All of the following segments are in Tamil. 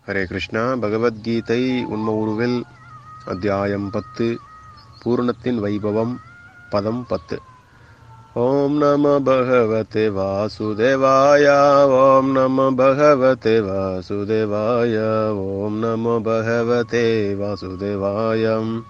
ஹரே கிருஷ்ணா. பகவத்கீதை உண்ம உருவில் அத்தியாயம் 10 பூர்ணத்தின் வைபவம் பதம் 10. ஓம் நம பகவதே வாசுதேவாய. ஓம் நம பகவதே வாசுதேவாய. ஓம் நம பகவதே வாசுதேவாய.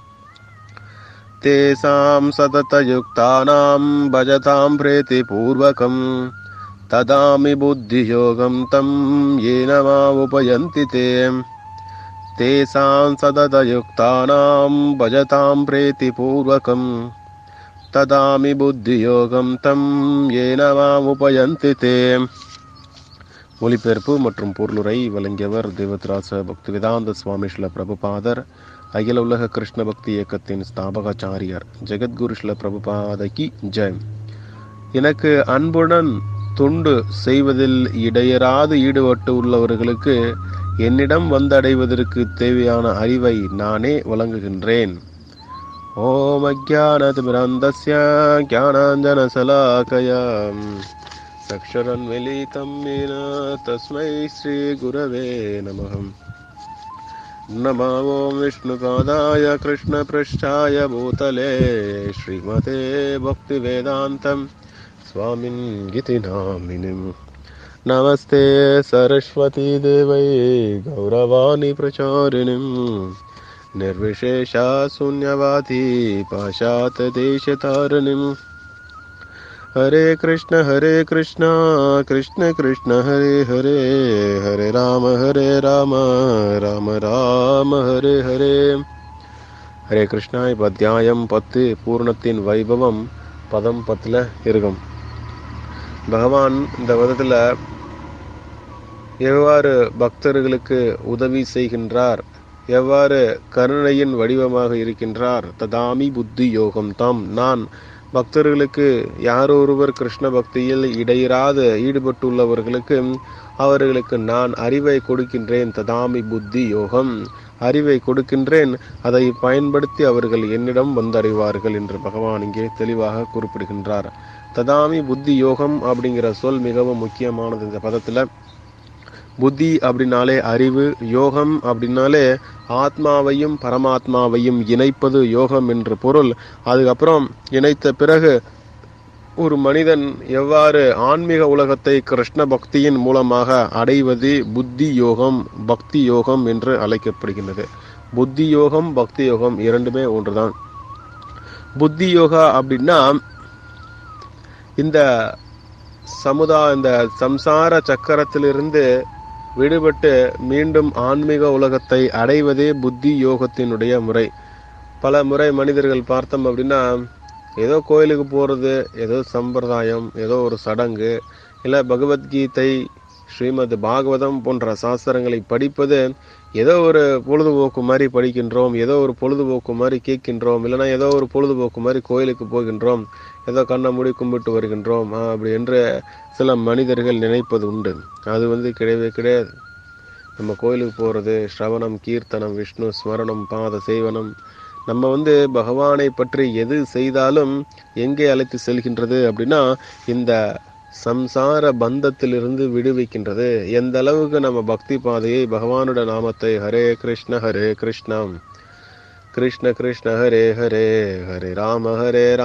தேசாம் சததயுக்தானாம் பஜதாம் பிரீதிபூர்வகம் ததாமி புத்தியோகம் தம் येन मामुपयन्ति ते. தேசாம் சததயுக்தானாம் பஜதாம் பிரீதிபூர்வகம் ததாமி புத்தியோகம் தம் येन मामुपयन्ति ते. மொழிபெயர்ப்பு மற்றும் பொருளுரை வழங்கியவர் தேவத்ராச பக்திவேதாந்த சுவாமி ஸ்ரீல பிரபுபாதர், அகில உலக கிருஷ்ண பக்தி இயக்கத்தின் ஸ்தாபகாச்சாரியர். ஜெகத்குரு ஸ்ரீல பிரபுபாதகி ஜெய். எனக்கு அன்புடன் தொண்டு செய்வதில் இடையராது ஈடுபட்டு உள்ளவர்களுக்கு என்னிடம் வந்தடைவதற்கு தேவையான அறிவை நானே வழங்குகின்றேன். ஓம் அஜ்ஞானதிமிரந்தஸ்ய ஞானாஞ்சனசலாகயா சக்ஷரன்மிலிதம் ஏன தஸ்மை ஸ்ரீ குரவே நமः. நமோ ஓம் விஷ்ணுபாதாய கிருஷ்ணபிருஷ்டாய பூதலே ஸ்ரீமதே பக்திவேதாந்தம் स्वामिन् गिति नामिनिम्. नमस्ते सरस्वती देवै गौरवाणी प्रचारिणीम् निर्विशेषा शून्यवादी पाशात देशतारिणीम्. हरे कृष्ण कृष्ण कृष्ण हरे हरे, हरे राम राम राम हरे हरे. ஹரே கிருஷ்ணா. இப்போ அத்தியாயம் 10 பூர்ணத்தின் வைபவம் பதம் 10ல் இருக்கும். பகவான் இந்த விதத்தில் எவ்வாறு பக்தர்களுக்கு உதவி செய்கின்றார், எவ்வாறு கருணையின் வடிவமாக இருக்கின்றார். ததாமி புத்தி யோகம் தாம், நான் பக்தர்களுக்கு யாரொருவர் கிருஷ்ண பக்தியில் இடையராது ஈடுபட்டுள்ளவர்களுக்கு அவர்களுக்கு நான் அறிவை கொடுக்கின்றேன். ததாமி புத்தி யோகம், அறிவை கொடுக்கின்றேன். அதை பயன்படுத்தி அவர்கள் என்னிடம் வந்தடைவார்கள் என்று பகவான் இங்கே தெளிவாக குறிப்பிடுகின்றார். ததாமி புத்தி யோகம் அப்படிங்கிற சொல் மிகவும் முக்கியமானது. இந்த பதத்தில் புத்தி அப்படின்னாலே அறிவு, யோகம் அப்படின்னாலே ஆத்மாவையும் பரமாத்மாவையும் இணைப்பது யோகம் என்று பொருள். அதுக்கப்புறம் இணைத்த பிறகு ஒரு மனிதன் எவ்வாறு ஆன்மீக உலகத்தை கிருஷ்ண பக்தியின் மூலமாக அடைவது புத்தி யோகம், பக்தி யோகம் என்று அழைக்கப்படுகின்றது. புத்தி யோகம் பக்தி யோகம் இரண்டுமே ஒன்றுதான். புத்தி யோகா அப்படின்னா இந்த இந்த சம்சார சக்கரத்திலிருந்து விடுபட்டு மீண்டும் ஆன்மீக உலகத்தை அடைவதே புத்தி யோகத்தினுடைய முறை. பல முறை மனிதர்கள் பார்த்தோம் அப்படின்னா, ஏதோ கோயிலுக்கு போகிறது, ஏதோ சம்பிரதாயம், ஏதோ ஒரு சடங்கு, இல்லை பகவத்கீதை, ஸ்ரீமத் பாகவதம் போன்ற சாஸ்திரங்களை படிப்பது ஏதோ ஒரு பொழுதுபோக்கு மாதிரி படிக்கின்றோம், ஏதோ ஒரு பொழுதுபோக்கு மாதிரி கேட்கின்றோம், இல்லைனா ஏதோ ஒரு பொழுதுபோக்கு மாதிரி கோயிலுக்கு போகின்றோம், ஏதோ கண்ணை மூடி கும்பிட்டு வருகின்றோம் அப்படி என்று சில மனிதர்கள் நினைப்பது உண்டு. அது கிடையவே கிடையாது. நம்ம கோயிலுக்கு போகிறது ஸ்ரவணம், கீர்த்தனம், விஷ்ணு ஸ்மரணம், பாத சேவனம், நம்ம பகவானை பற்றி எது செய்தாலும் எங்கே அழைத்து செல்கின்றது அப்படின்னா இந்த சம்சார பந்தத்திலிருந்து விடுவிக்கின்றது. எந்த அளவுக்கு நம்ம பக்தி பாதையை, பகவானுடைய நாமத்தை ஹரே கிருஷ்ண கிருஷ்ண கிருஷ்ண ஹரே ஹரே, ஹரே ராம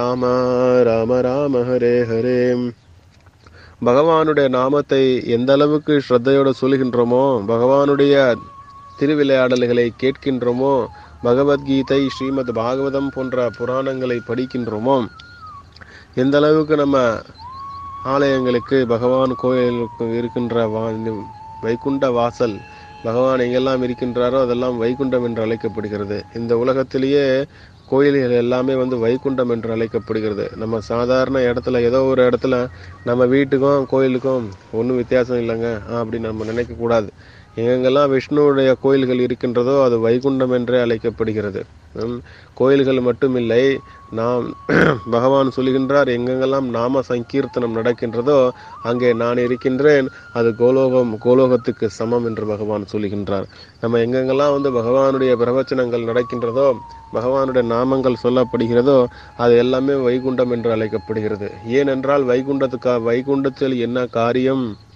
ராம ராம ஹரே ஹரே, பகவானுடைய நாமத்தை எந்த அளவுக்கு ஸ்ரத்தையோடு சொல்கின்றோமோ, பகவானுடைய திருவிளையாடல்களை கேட்கின்றோமோ, பகவத்கீதை, ஸ்ரீமத் பாகவதம் போன்ற புராணங்களை படிக்கின்றோமோ, எந்த அளவுக்கு நம்ம ஆலயங்களுக்கு, பகவான் கோயிலுக்கு இருக்கின்ற வைகுண்ட வாசல், பகவான் எங்கெல்லாம் இருக்கின்றாரோ அதெல்லாம் வைகுண்டம் என்று அழைக்கப்படுகிறது. இந்த உலகத்திலேயே கோயில்கள் எல்லாமே வைகுண்டம் என்று அழைக்கப்படுகிறது. நம்ம சாதாரண இடத்துல, ஏதோ ஒரு இடத்துல நம்ம வீட்டுக்கும் கோயிலுக்கும் ஒன்றும் வித்தியாசம் இல்லைங்க அப்படின்னு நம்ம நினைக்கக்கூடாது. எங்கெங்கெல்லாம் விஷ்ணுவுடைய கோயில்கள் இருக்கின்றதோ அது வைகுண்டம் என்றே அழைக்கப்படுகிறது. கோயில்கள் மட்டுமில்லை, நாம் பகவான் சொல்கின்றார், எங்கெங்கெல்லாம் நாம சங்கீர்த்தனம் நடக்கின்றதோ அங்கே நான் இருக்கின்றேன், அது கோலோகத்துக்கு சமம் என்று பகவான் சொல்கின்றார். நம்ம எங்கெங்கெல்லாம் பகவானுடைய பிரவச்சனங்கள் நடக்கின்றதோ, பகவானுடைய நாமங்கள் சொல்லப்படுகிறதோ அது எல்லாமே வைகுண்டம் என்று அழைக்கப்படுகிறது. ஏனென்றால் வைகுண்டத்தில் என்ன காரியம்,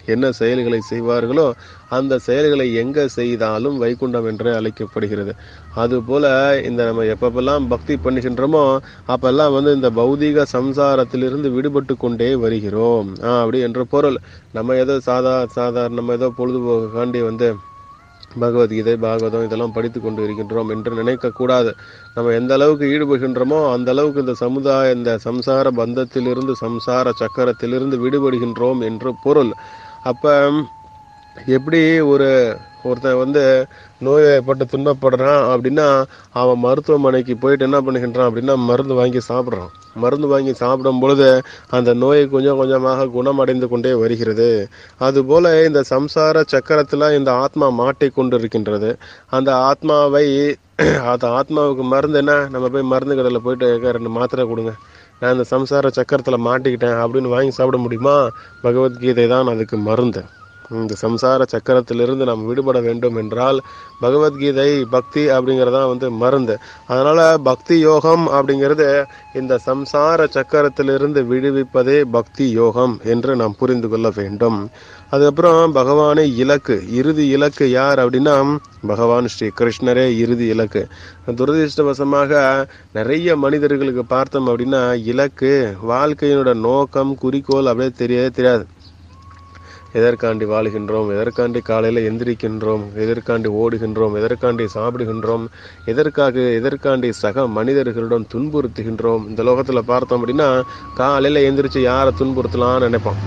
என்ன செயல்களை செய்வார்களோ அந்த செயல்களை எங்க செய்தாலும் வைகுண்டம் என்று அழைக்கப்படுகிறது. அதுபோல இந்த நம்ம எப்பப்பெல்லாம் பக்தி பண்ணுகின்றோமோ அப்பெல்லாம் இந்த பௌதீக சம்சாரத்திலிருந்து விடுபட்டு கொண்டே வருகிறோம் அப்படி என்ற பொருள். நம்ம ஏதோ நம்ம ஏதோ பொழுதுபோக்காண்டி பகவத்கீதை பாகவதம் இதெல்லாம் படித்து கொண்டு இருக்கின்றோம் என்று நினைக்க கூடாது. நம்ம எந்த அளவுக்கு ஈடுபடுகின்றோமோ அந்த அளவுக்கு இந்த சம்சார பந்தத்திலிருந்து சம்சார சக்கரத்திலிருந்து விடுபடுகின்றோம் என்று பொருள். அப்ப எப்படி ஒருத்தன் நோய்ப்பட்டு துன்பப்படுறான் அப்படின்னா அவன் மருத்துவமனைக்கு போயிட்டு என்ன பண்ணுகின்றான் அப்படின்னா மருந்து வாங்கி சாப்பிட்றான். மருந்து வாங்கி சாப்பிடும் பொழுது அந்த நோயை கொஞ்சம் கொஞ்சமாக குணமடைந்து கொண்டே வருகிறது. அதுபோல இந்த சம்சார சக்கரத்துல இந்த ஆத்மா மாட்டிக்கொண்டு இருக்கின்றது. அந்த ஆத்மாவுக்கு மருந்து என்ன? நம்ம போய் மருந்து கடையில் போயிட்டு 2 மாத்திரை கொடுங்க, நான் இந்த சம்சார சக்கரத்துல மாட்டிக்கிட்டேன் அப்படின்னு வாங்கி சாப்பிட முடியுமா? பகவத்கீதை தான் அதுக்கு மருந்து. இந்த சம்சார சக்கரத்திலிருந்து நாம் விடுபட வேண்டும் என்றால் பகவத்கீதை பக்தி அப்படிங்கிறதா மருந்து. அதனால பக்தி யோகம் அப்படிங்கிறது இந்த சம்சார சக்கரத்திலிருந்து விடுவிப்பதே பக்தி யோகம் என்று நாம் புரிந்து கொள்ள வேண்டும். அதுக்கப்புறம் பகவானே இலக்கு, இறுதி இலக்கு யார் அப்படின்னா பகவான் ஸ்ரீ கிருஷ்ணரே இறுதி இலக்கு. துரதிருஷ்டவசமாக நிறைய மனிதர்களுக்கு பார்த்தோம் அப்படின்னா இலக்கு, வாழ்க்கையினோட நோக்கம், குறிக்கோள் அப்படியே தெரியவே தெரியாது. எதற்காண்டி வாழ்கின்றோம், எதற்காண்டி காலையில் எந்திரிக்கின்றோம், எதற்காண்டி ஓடுகின்றோம், எதற்காண்டி சாப்பிடுகின்றோம், எதற்காண்டி சக மனிதர்களுடன் துன்புறுத்துகின்றோம். இந்த லோகத்தில் பார்த்தோம் அப்படின்னா காலையில் எந்திரிச்சு யாரை துன்புறுத்தலாம்னு நினைப்பான்.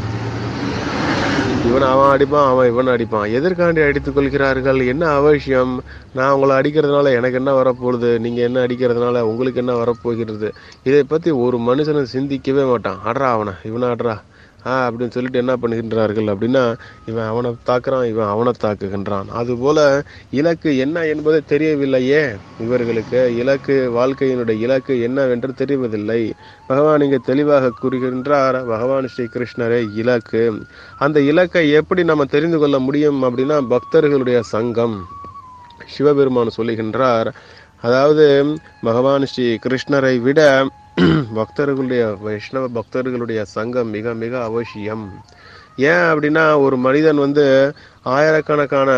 அவன் அடிப்பான், அவன் இவன் அடிப்பான். எதற்காண்டி அடித்துக் கொள்கிறார்கள்? என்ன அவசியம்? நான் உங்களை அடிக்கிறதுனால எனக்கு என்ன வரப்போகுது, நீங்க என்ன அடிக்கிறதுனால உங்களுக்கு என்ன வரப்போகிறது? இதை பத்தி ஒரு மனுஷனை சிந்திக்கவே மாட்டான். அட்ரா அவனை, இவனை அட்ரா அப்படின்னு சொல்லிட்டு என்ன பண்ணுகின்றார்கள் அப்படின்னா இவன் அவனை தாக்குறான், இவன் அவனை தாக்குகின்றான். அதுபோல இலக்கு என்ன என்பது தெரியவில்லையே இவர்களுக்கு. இலக்கு, வாழ்க்கையினுடைய இலக்கு என்னவென்று தெரிவதில்லை. பகவான் இங்கே தெளிவாக கூறுகின்றார், பகவான் ஸ்ரீ கிருஷ்ணரே இலக்கு. அந்த இலக்கை எப்படி நம்ம தெரிந்து கொள்ள முடியும் அப்படின்னா பக்தர்களுடைய சங்கம். சிவபெருமான் சொல்லுகின்றார், அதாவது பகவான் ஸ்ரீ கிருஷ்ணரை விட பக்தர்களுடைய வைஷ்ணவ பக்தர்களுடைய சங்கம் மிக மிக அவசியம். ஏன் அப்படின்னா ஒரு மனிதன் ஆயிரக்கணக்கான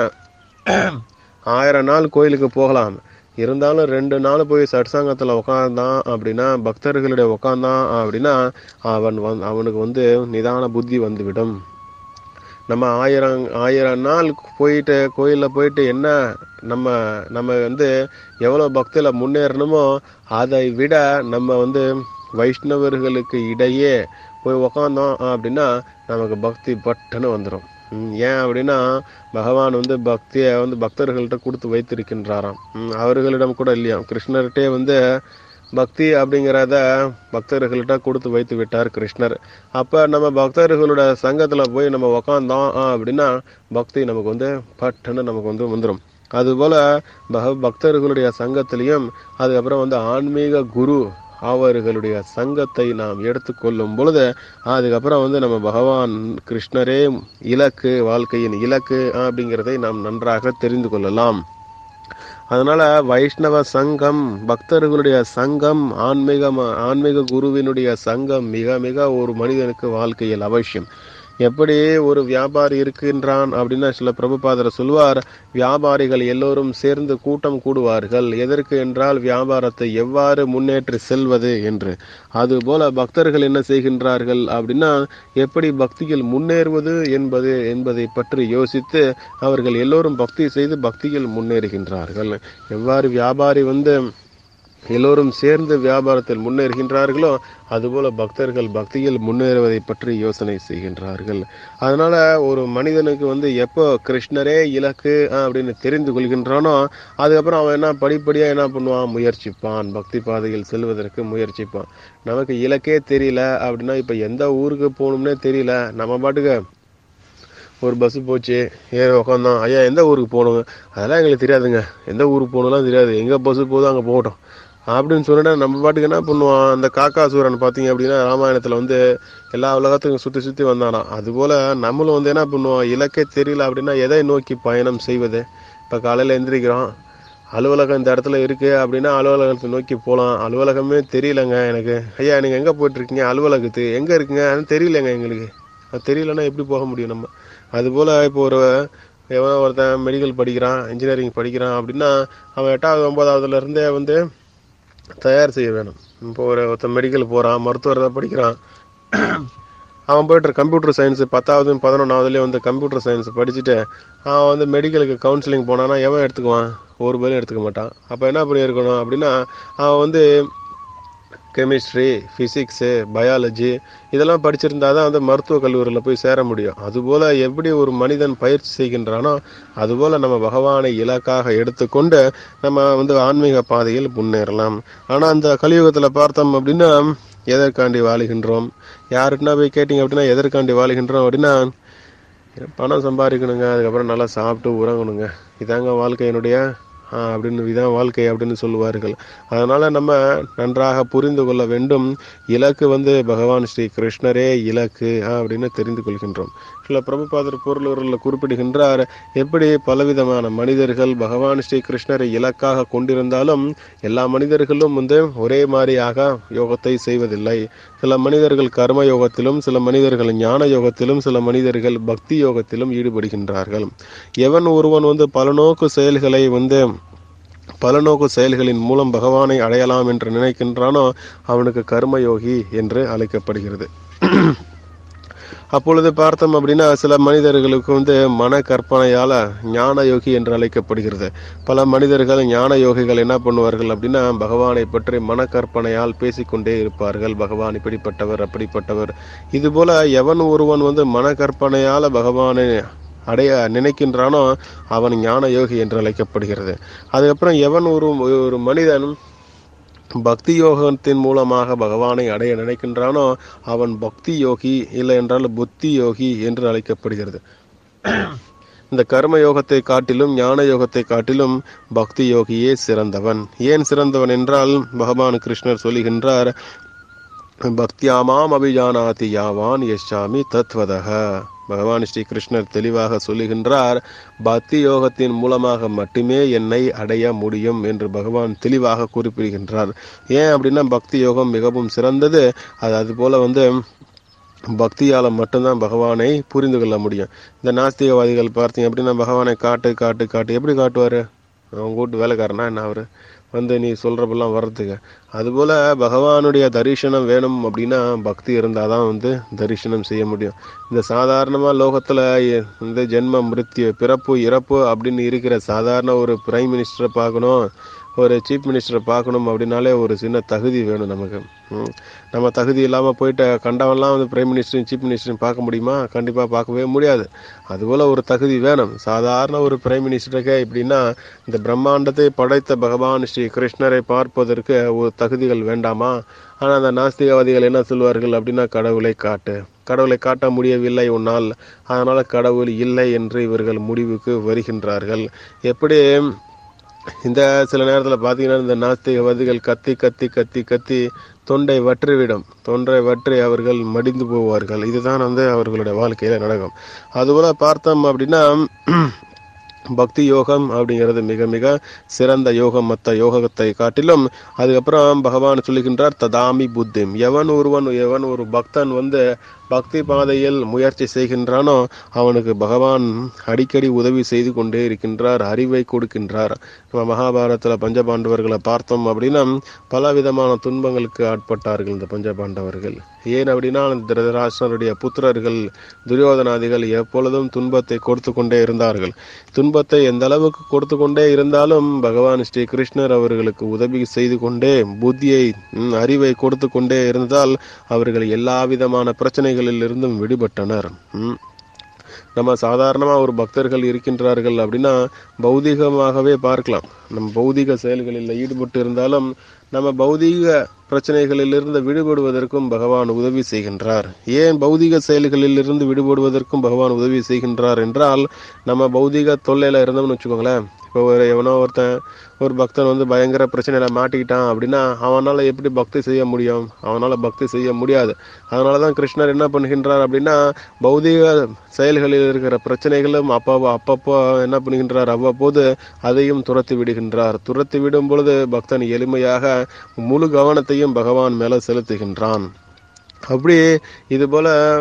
1000 நாள் கோயிலுக்கு போகலாம், இருந்தாலும் 2 நாள் போய் சட்சங்கத்துல உட்கார்ந்தான் அப்படின்னா, பக்தர்களுடைய உட்கார்ந்தான் அப்படின்னா அவனுக்கு நிதான புத்தி வந்துவிடும். நம்ம 1000 நாள் போயிட்டு கோயிலில் போயிட்டு என்ன நம்ம எவ்வளோ பக்தியில் முன்னேறணுமோ அதை விட நம்ம வைஷ்ணவர்களுக்கு இடையே போய் உக்காந்தோம் அப்படின்னா நமக்கு பக்தி பட்டுன்னு வந்துடும். ஏன் அப்படின்னா பகவான் பக்தியை பக்தர்கள்ட்ட கொடுத்து வைத்திருக்கின்றாராம். அவர்களிடம் கூட இல்லையா, கிருஷ்ணர்கிட்டே பக்தி அப்படிங்கிறத பக்தர்கள்ட்ட கொடுத்து வைத்து விட்டார் கிருஷ்ணர். அப்ப நம்ம பக்தர்களோட சங்கத்துல போய் நம்ம உக்காந்தோம் அப்படின்னா பக்தி நமக்கு பட்டுன்னு நமக்கு வந்துடும். அதுபோல பக்தர்களுடைய சங்கத்திலையும் அதுக்கப்புறம் ஆன்மீக குரு அவர்களுடைய சங்கத்தை நாம் எடுத்துக்கொள்ளும் பொழுது அதுக்கப்புறம் நம்ம பகவான் கிருஷ்ணரே இலக்கு, வாழ்க்கையின் இலக்கு அப்படிங்கிறதை நாம் நன்றாக தெரிந்து கொள்ளலாம். அதனால வைஷ்ணவ சங்கம், பக்தர்களுடைய சங்கம், ஆன்மீக குருவினுடைய சங்கம் மிக மிக ஒரு மனிதனுக்கு வாழ்க்கையில் அவசியம். எப்படி ஒரு வியாபாரி இருக்கின்றான் அப்படின்னா சில பிரபுபாதர் சொல்வார், வியாபாரிகள் எல்லோரும் சேர்ந்து கூட்டம் கூடுவார்கள். எதற்கு என்றால் வியாபாரத்தை எவ்வாறு முன்னேற்றி செல்வது என்று. அதுபோல பக்தர்கள் என்ன செய்கின்றார்கள் அப்படின்னா எப்படி பக்தியில் முன்னேறுவது என்பதை பற்றி யோசித்து அவர்கள் எல்லோரும் பக்தி செய்து பக்தியில் முன்னேறுகின்றார்கள். எவ்வாறு வியாபாரி எல்லோரும் சேர்ந்து வியாபாரத்தில் முன்னேறுகின்றார்களோ அதுபோல பக்தர்கள் பக்தியில் முன்னேறுவதை பற்றி யோசனை செய்கின்றார்கள். அதனால ஒரு மனிதனுக்கு எப்போ கிருஷ்ணரே இலக்கு அப்படின்னு தெரிந்து கொள்கின்றானோ அதுக்கப்புறம் அவன் படிப்படியா என்ன பண்ணுவான், முயற்சிப்பான், பக்தி பாதையில் செல்வதற்கு முயற்சிப்பான். நமக்கு இலக்கே தெரியல அப்படின்னா இப்ப எந்த ஊருக்கு போகணும்னே தெரியல, நம்ம பாட்டுக்கு ஒரு பஸ் போச்சு ஏறி உக்காந்தோம், ஐயா எந்த ஊருக்கு போகணுங்க, அதெல்லாம் எங்களுக்கு தெரியாதுங்க, எந்த ஊருக்கு போகணும்லாம் தெரியாது, எங்க பஸ் போதும் அங்கே போகட்டும் அப்படின்னு சொல்லிட்டு நம்ம பாட்டுக்கு என்ன பண்ணுவான். அந்த காக்காசூரன் பார்த்தீங்க அப்படின்னா ராமாயணத்தில் எல்லா உலகத்துக்கும் சுற்றி சுற்றி வந்தானா. அதுபோல் நம்மளும் என்ன பண்ணுவோம், இலக்கே தெரியல அப்படின்னா எதை நோக்கி பயணம் செய்வது. இப்போ காலையில் எந்திரிக்கிறோம், அலுவலகம் இந்த இடத்துல இருக்குது அப்படின்னா அலுவலகத்தை நோக்கி போகலாம். அலுவலகமே தெரியலங்க எனக்கு, ஐயா நீங்கள் எங்கே போயிட்டுருக்கீங்க, அலுவலகத்துக்கு எங்கே இருக்குங்க அது தெரியலங்க எங்களுக்கு அது தெரியலன்னா எப்படி போக முடியும் நம்ம? அதுபோல் இப்போ எவனோ ஒருத்தன் மெடிக்கல் படிக்கிறான், இன்ஜினியரிங் படிக்கிறான் அப்படின்னா அவன் 8வது 9வதுலேருந்தே தயார் செய்ய வேணும். இப்போ ஒருத்தன் மெடிக்கல் போகிறான், மருத்துவர் தான் படிக்கிறான், அவன் போய்ட்டு கம்ப்யூட்டர் சயின்ஸு 10வது 11வதுலேயே கம்ப்யூட்டர் சயின்ஸ் படிச்சுட்டு அவன் மெடிக்கலுக்கு கவுன்சிலிங் போனான்னா எவன் எடுத்துக்குவான்? ஒரு பேரும் எடுத்துக்க மாட்டான். அப்போ என்ன பண்ணி இருக்கணும் அப்படின்னா அவன் கெமிஸ்ட்ரி, ஃபிசிக்ஸு, பயாலஜி இதெல்லாம் படிச்சிருந்தா தான் மருத்துவக் கல்லூரியில் போய் சேர முடியும். அதுபோல் எப்படி ஒரு மனிதன் பயிற்சி செய்கின்றானோ அதுபோல் நம்ம பகவானை இலக்காக எடுத்துக்கொண்டு நம்ம ஆன்மீக பாதையில் முன்னேறலாம். ஆனால் அந்த கலியுகத்தில் பார்த்தோம் அப்படின்னா எதற்காண்டி வாழுகின்றோம்? யாருக்குன்னா போய் கேட்டிங்க அப்படின்னா எதற்காண்டி வாழுகின்றோம் அப்படின்னா பணம் சம்பாதிக்கணுங்க, அதுக்கப்புறம் நல்லா சாப்பிட்டு உறங்கணுங்க, இதாங்க வாழ்க்கையினுடைய இதான் வாழ்க்கை அப்படின்னு சொல்லுவார்கள். அதனால் நம்ம நன்றாக புரிந்து கொள்ள வேண்டும். இலக்கு பகவான் ஸ்ரீ கிருஷ்ணரே இலக்கு அப்படின்னு தெரிந்து கொள்கின்றோம். சில பிரபுபாதர் பொருளூரில் குறிப்பிடுகின்றார், எப்படி பலவிதமான மனிதர்கள் பகவான் ஸ்ரீ கிருஷ்ணரை இலக்காக கொண்டிருந்தாலும் எல்லா மனிதர்களும் ஒரே மாதிரியாக யோகத்தை செய்வதில்லை. சில மனிதர்கள் கர்ம யோகத்திலும், சில மனிதர்கள் ஞான யோகத்திலும், சில மனிதர்கள் பக்தி யோகத்திலும் ஈடுபடுகின்றார்கள். எவன் ஒருவன் பலநோக்கு செயல்களின் மூலம் பகவானை அடையலாம் என்று நினைக்கின்றானோ அவனுக்கு கர்மயோகி என்று அழைக்கப்படுகிறது. அப்பொழுது பார்த்தோம் அப்படின்னா சில மனிதர்களுக்கு மன கற்பனையால ஞான யோகி என்று அழைக்கப்படுகிறது. பல மனிதர்கள் ஞான யோகிகள் என்ன பண்ணுவார்கள் அப்படின்னா பகவானை பற்றி மன கற்பனையால் பேசிக்கொண்டே இருப்பார்கள். பகவான் இப்படிப்பட்டவர், அப்படிப்பட்டவர். இதுபோல எவன் ஒருவன் மன கற்பனையால பகவானை அடைய நினைக்கின்றானோ அவன் ஞான யோகி என்று அழைக்கப்படுகிறது. அதுக்கப்புறம் எவன் ஒரு மனிதன் பக்தி யோகத்தின் மூலமாக பகவானை அடைய நினைக்கின்றானோ அவன் பக்தி யோகி, இல்லை என்றால் புத்தி யோகி என்று அழைக்கப்படுகிறது. இந்த கர்ம யோகத்தை காட்டிலும் ஞான யோகத்தை காட்டிலும் பக்தி யோகியே சிறந்தவன். ஏன் சிறந்தவன் என்றால் பகவான் கிருஷ்ணர் சொல்லுகின்றார், பக்தியாமாம் அபிஜானாதி யாவான் யச்சாமி தத்வதஹ. பகவான் ஸ்ரீ கிருஷ்ணர் தெளிவாக சொல்லுகின்றார், பக்தி யோகத்தின் மூலமாக மட்டுமே என்னை அடைய முடியும் என்று பகவான் தெளிவாக குறிப்பிடுகின்றார். ஏன் அப்படின்னா பக்தி யோகம் மிகவும் சிறந்தது. அதுபோல பக்தியால் மட்டும்தான் பகவானை புரிந்து கொள்ள முடியும். இந்த நாஸ்திகவாதிகள் பார்த்தீங்க அப்படின்னா பகவானை காட்டு காட்டு காட்டு எப்படி காட்டுவார்? அவங்க வீட்டு வேலைக்காரனா என்ன அவர் நீ சொல்கிறப்பெல்லாம் வர்றதுக்கு? அதுபோல் பகவானுடைய தரிசனம் வேணும் அப்படின்னா பக்தி இருந்தால் தான் தரிசனம் செய்ய முடியும். இந்த சாதாரணமாக லோகத்தில் இந்த ஜென்ம மிருத்யு, பிறப்பு இறப்பு அப்படின்னு இருக்கிற சாதாரண ஒரு பிரைம் மினிஸ்டரை பார்க்கணும், ஒரு சீஃப் மினிஸ்டரை பார்க்கணும் அப்படின்னாலே ஒரு சின்ன தகுதி வேணும் நமக்கு. நம்ம தகுதி இல்லாமல் போயிட்டு கண்டவன்லாம் பிரைம் மினிஸ்டரையும் சீஃப் மினிஸ்டரையும் பார்க்க முடியுமா? கண்டிப்பாக பார்க்கவே முடியாது. அதுபோல் ஒரு தகுதி வேணும். சாதாரண ஒரு பிரைம் மினிஸ்டருக்கே இப்படின்னா இந்த பிரம்மாண்டத்தை படைத்த பகவான் ஸ்ரீ கிருஷ்ணரை பார்ப்பதற்கு ஒரு தகுதிகள் வேண்டாமா? ஆனால் அந்த நாஸ்திகவாதிகள் என்ன சொல்வார்கள் அப்படின்னா கடவுளை காட்டு, கடவுளை காட்ட முடியவில்லை உன்னால், அதனால் கடவுள் இல்லை என்று இவர்கள் முடிவுக்கு வருகின்றார்கள். எப்படி இந்த சில நேரத்தில் பார்த்தீங்கன்னா இந்த நாஸ்திகவாதிகள் கத்தி கத்தி கத்தி கத்தி தொண்டை வற்றிவிடும். தொண்டை வற்றி அவர்கள் மடிந்து போவார்கள். இதுதான் அவர்களுடைய வாழ்க்கையில் நடக்கும். அதுபோல பார்த்தோம் அப்படின்னா பக்தி யோகம் அப்படிங்கிறது மிக மிக சிறந்த யோகம் மற்ற யோகத்தை காட்டிலும். அதுக்கப்புறம் பகவான் சொல்லுகின்றார், ததாமி புத்திம். எவன் ஒரு பக்தன் பக்தி பாதையில் முயற்சி செய்கின்றானோ அவனுக்கு பகவான் அடிக்கடி உதவி செய்து கொண்டே இருக்கின்றார், அறிவை கொடுக்கின்றார். நம்ம மகாபாரதத்தில் பஞ்சபாண்டவர்களை பார்த்தோம் அப்படின்னா பல விதமான துன்பங்களுக்கு ஆட்பட்டார்கள் இந்த பஞ்சபாண்டவர்கள். ஏன் அப்படின்னா திருதராஷ்டிரனுடைய புத்திரர்கள் துரியோதனாதிகள் எப்பொழுதும் துன்பத்தை கொடுத்து கொண்டே இருந்தார்கள். துன்பத்தை எந்த அளவுக்கு கொடுத்து கொண்டே இருந்தாலும் பகவான் ஸ்ரீ கிருஷ்ணர் அவர்களுக்கு உதவி செய்து கொண்டே புத்தியை, அறிவை கொடுத்து கொண்டே இருந்தால் அவர்கள் எல்லா விதமான பிரச்சனைகளில் இருந்தும் விடுபட்டனர். நம்ம சாதாரணமாக ஒரு பக்தர்கள் இருக்கின்றார்கள் அப்படின்னா பௌதிகமாகவே பார்க்கலாம். நம்ம பௌதிக செயல்களில் ஈடுபட்டு இருந்தாலும் நம்ம பௌதிக பிரச்சனைகளிலிருந்து விடுபடுவதற்கும் பகவான் உதவி செய்கின்றார். ஏன் பௌதிக செயல்களில் இருந்து விடுபடுவதற்கும் பகவான் உதவி செய்கின்றார் என்றால் நம்ம பௌதிக தொல்லையில் இருந்தோம்னு வச்சுக்கோங்களேன். இப்போ எவனோ ஒரு பக்தன் பயங்கர பிரச்சனையில மாட்டிக்கிட்டான் அப்படின்னா அவனால் எப்படி பக்தி செய்ய முடியும்? அவனால் பக்தி செய்ய முடியாது. அதனால தான் கிருஷ்ணர் என்ன பண்ணுகின்றார் அப்படின்னா பௌதிக செயல்களில் இருக்கிற பிரச்சனைகளும் அப்பப்போ என்ன பண்ணுகின்றார், அவ்வப்போது அதையும் துரத்தி விடுகின்றார். துரத்தி விடும் பொழுது பக்தன் எளிமையாக முழு கவனத்தையும் பகவான் மேல செலுத்துகின்றான். அப்படி இது போல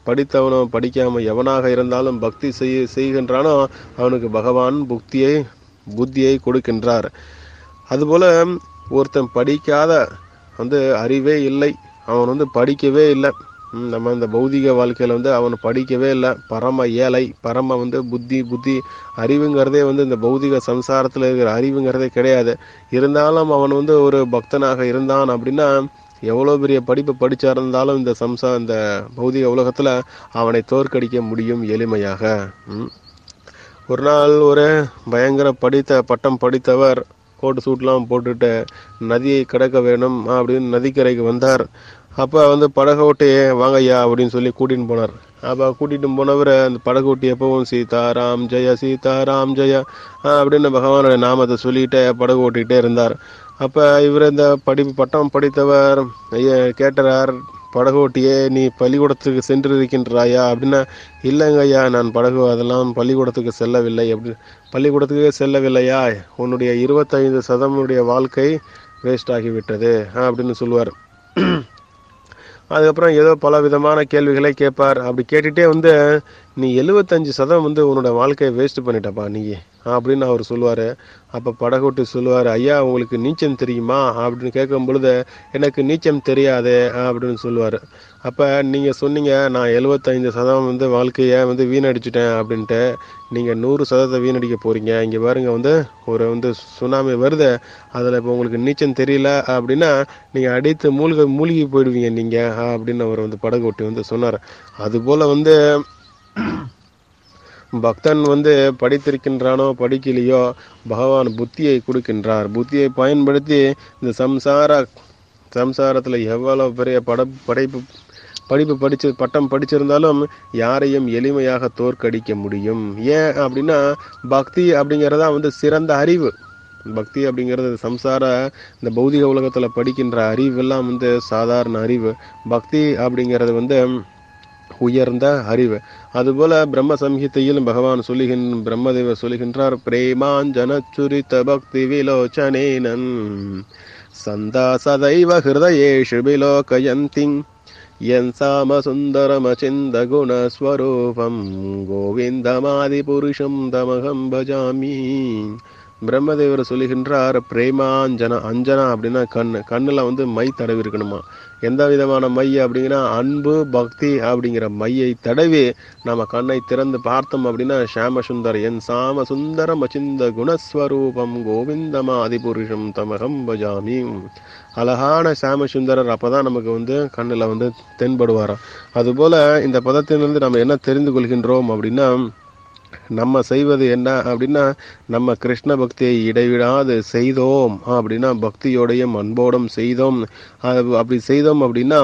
படித்தவனோ படிக்காம எவனாக இருந்தாலும் பக்தி செய்கின்றானோ அவனுக்கு பகவான் புத்தியை கொடுக்கின்றார். அதுபோல ஒருத்தன் படிக்காத அறிவே இல்லை, அவன் படிக்கவே இல்லை, நம்ம இந்த பௌதிக வாழ்க்கையில அவன் படிக்கவே இல்லை, பரம ஏழை, பரம புத்தி அறிவுங்கிறதே இந்த பௌதிக சம்சாரத்தில் இருக்கிற அறிவுங்கிறதே கிடையாது. இருந்தாலும் அவன் ஒரு பக்தனாக இருந்தான் அப்படின்னா எவ்வளோ பெரிய படிப்பு படிச்சா இருந்தாலும் இந்த பௌதிக உலகத்துல அவனை தோற்கடிக்க முடியும் எளிமையாக. ஒரு நாள் ஒரு பயங்கர பட்டம் படித்தவர் கோட்டு சூட்லாம் போட்டுட்டு நதியை கடக்க வேணும் அப்படின்னு நதிக்கரைக்கு வந்தார். அப்போ படகோட்டி வாங்கய்யா அப்படின்னு சொல்லி கூட்டின்னு போனார். அப்போ கூட்டிட்டு போனவர் அந்த படகோட்டி எப்பவும் சீதாராம் ஜெய சீதாராம் ஜெய அப்படின்னு பகவானுடைய நாமத்தை சொல்லிட்டு படகு ஓட்டிகிட்டே இருந்தார். அப்போ இவர் இந்த பட்டம் படித்தவர் கேட்டார், படகோட்டியே நீ பள்ளிக்கூடத்துக்கு சென்று இருக்கின்றாயா அப்படின்னா, இல்லைங்க ஐயா, நான் அதெல்லாம் பள்ளிக்கூடத்துக்கு செல்லவில்லை. பள்ளிக்கூடத்துக்கே செல்லவில்லையா, உன்னுடைய 25% வாழ்க்கை வேஸ்ட் ஆகிவிட்டது அப்படின்னு சொல்லுவார். அதுக்கப்புறம் ஏதோ பல விதமான கேள்விகளை கேட்பார். அப்படி கேட்டுட்டே நீ 75% உன்னோட வாழ்க்கையை வேஸ்ட் பண்ணிட்டப்பா நீ அப்படின்னு அவர் சொல்லுவார். அப்போ படகோட்டி சொல்லுவார், ஐயா உங்களுக்கு நீச்சம் தெரியுமா அப்படின்னு கேட்கும் பொழுது, எனக்கு நீச்சம் தெரியாது அப்படின்னு சொல்லுவார். அப்போ நீங்கள் சொன்னீங்க நான் 75% வாழ்க்கையை வீணடிச்சிட்டேன் அப்படின்ட்டு, நீங்கள் 100% வீணடிக்க போகிறீங்க. இங்கே பாருங்க ஒரு சுனாமி வருது, அதில் இப்போ உங்களுக்கு நீச்சம் தெரியல அப்படின்னா நீங்கள் அடித்து மூழ்கி போயிடுவீங்க நீங்கள் அப்படின்னு அவர் படகோட்டி சொன்னார். அதுபோல் பக்தன் படித்திருக்கின்றானோ படிக்கலையோ பகவான் புத்தியை கொடுக்கின்றார். புத்தியை பயன்படுத்தி இந்த சம்சாரத்தில் எவ்வளவு பெரிய படிப்பு பட்டம் படிச்சிருந்தாலும் யாரையும் எளிமையாக தோற்கடிக்க முடியும். ஏன் அப்படின்னா பக்தி அப்படிங்கிறதா சிறந்த அறிவு. பக்தி அப்படிங்கிறது இந்த பௌதிக உலகத்தில் படிக்கின்ற அறிவெல்லாம் சாதாரண அறிவு. பக்தி அப்படிங்கிறது உயர்ந்த அறிவு. அதுபோல பிரம்ம சம்ஹிதையில் பகவான் பிரம்மதேவர் சொல்லுகின்றார், பிரேமாஞ்சன சுரித பக்தி விலோச்சனேனன் சந்தா சதைவ ஹிருதயேஷு விலோகயந்தி யன் சாம சுந்தரமசிந்த குணஸ்வரூபம் கோவிந்தமாதி புருஷம் தமகம் பஜாமி. பிரம்மதேவர் சொல்லுகின்றார், அஞ்சனா அப்படின்னா கண்ணுல மை தடவி இருக்கணுமா. எந்த விதமான மை அப்படிங்கிற அன்பு பக்தி அப்படிங்கிற மையை தடவி நம்ம கண்ணை திறந்து பார்த்தோம் அப்படின்னா ஷாம சுந்தர் என் சாம சுந்தரம் அச்சிந்த குணஸ்வரூபம் கோவிந்தமா அதிபுருஷம் தமகம் பஜாமி. அழகான சாம சுந்தரர் அப்பதான் நமக்கு கண்ணுல தென்படுவாராம். அதுபோல இந்த பதத்திலிருந்து நம்ம என்ன தெரிந்து கொள்கின்றோம் அப்படின்னா, நம்ம செய்வது என்ன அப்படின்னா, நம்ம கிருஷ்ண பக்தியை இடைவிடாது செய்தோம் அப்படின்னா, பக்தியோடையும் அன்போடும் செய்தோம். அப்படி செய்தோம் அப்படின்னா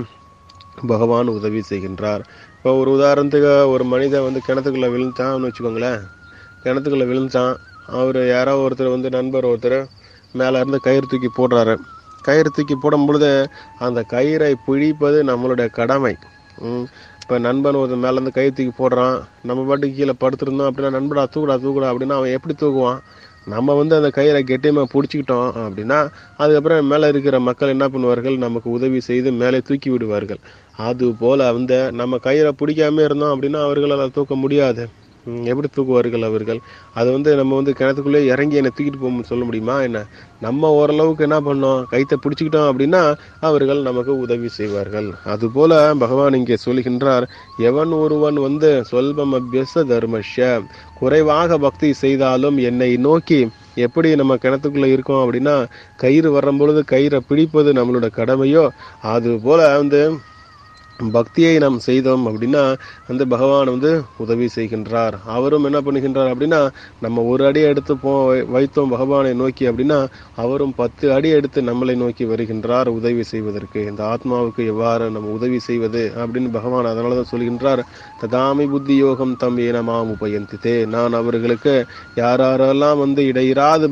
பகவான் உதவி செய்கின்றார். இப்போ ஒரு உதாரணத்துக்கு ஒரு மனிதன் கிணத்துக்குள்ள விழுந்தான் வச்சுக்கோங்களேன். கிணத்துக்குள்ள விழுந்தான், அவர் யாரோ ஒருத்தர் நண்பர் ஒருத்தர் மேலே இருந்து கயிறு தூக்கி போடுறாரு. கயிறு தூக்கி போடும் பொழுது அந்த கயிறை பிடிப்பது நம்மளுடைய கடமை. இப்போ நண்பன் ஒரு மேலேருந்து கை தூக்கி போடுறான், நம்ம பாட்டுக்கு கீழே படுத்துருந்தோம் அப்படின்னா, நண்படா தூக்குடா அப்படின்னா அவன் எப்படி தூக்குவான்? நம்ம அந்த கயிறை கெட்டியமாக பிடிச்சிக்கிட்டோம் அப்படின்னா அதுக்கப்புறம் மேலே இருக்கிற மக்கள் என்ன பண்ணுவார்கள், நமக்கு உதவி செய்து மேலே தூக்கி விடுவார்கள். அது போல் நம்ம கயிறை பிடிக்காம இருந்தோம் அப்படின்னா அவர்களால் தூக்க முடியாது. எப்படி தூக்குவார்கள் அவர்கள்? அது நம்ம கிணத்துக்குள்ளே இறங்கி என்னை தூக்கிட்டு போக சொல்ல முடியுமா என்ன? நம்ம ஓரளவுக்கு என்ன பண்ணோம், கைத்தை பிடிச்சிக்கிட்டோம் அப்படின்னா அவர்கள் நமக்கு உதவி செய்வார்கள். அதுபோல பகவான் இங்கே சொல்கின்றார், எவன் ஒருவன் சொல்பம் அபியச தர்மஷ்ய, குறைவாக பக்தி செய்தாலும் என்னை நோக்கி, எப்படி நம்ம கிணத்துக்குள்ள இருக்கோம் அப்படின்னா கயிறு வரும் பொழுது கயிறை பிடிப்பது நம்மளோட கடமையோ, அது போல பக்தியை நாம் செய்தோம் அப்படின்னா பகவான் உதவி செய்கின்றார். அவரும் என்ன பண்ணுகின்றார் அப்படின்னா, நம்ம ஒரு அடி எடுத்து வைத்தோம் பகவானை நோக்கி அப்படின்னா அவரும் 10 அடி எடுத்து நம்மளை நோக்கி வருகின்றார் உதவி செய்வதற்கு. இந்த ஆத்மாவுக்கு எவ்வாறு நம்ம உதவி செய்வது அப்படின்னு பகவான் அதனாலதான் சொல்கின்றார், ததாமி புத்தி யோகம் தம் ஏனமாம் உபயந்தித்தே. நான் அவர்களுக்கு யாரெல்லாம் இடையிறாது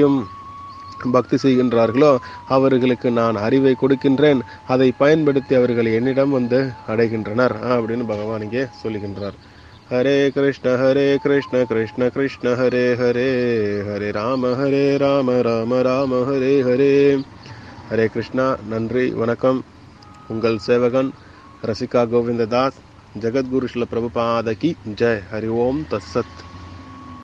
பக்தி செய்கின்றார்களோ அவர்களுக்கு நான் அறிவை கொடுக்கின்றேன். அதை பயன்படுத்தி அவர்கள் என்னிடம் அடைகின்றனர் அப்படின்னு பகவான் இங்கே சொல்லுகின்றார். ஹரே கிருஷ்ண கிருஷ்ண கிருஷ்ண ஹரே ஹரே, ஹரே ராம ராம ராம ஹரே ஹரே. ஹரே கிருஷ்ணா. நன்றி, வணக்கம். உங்கள் சேவகன் ரசிகா கோவிந்ததாஸ். ஜெகத்குரு ஸ்ரீல பிரபுபாத கி ஜெய். ஹரி ஓம் தத்சத்.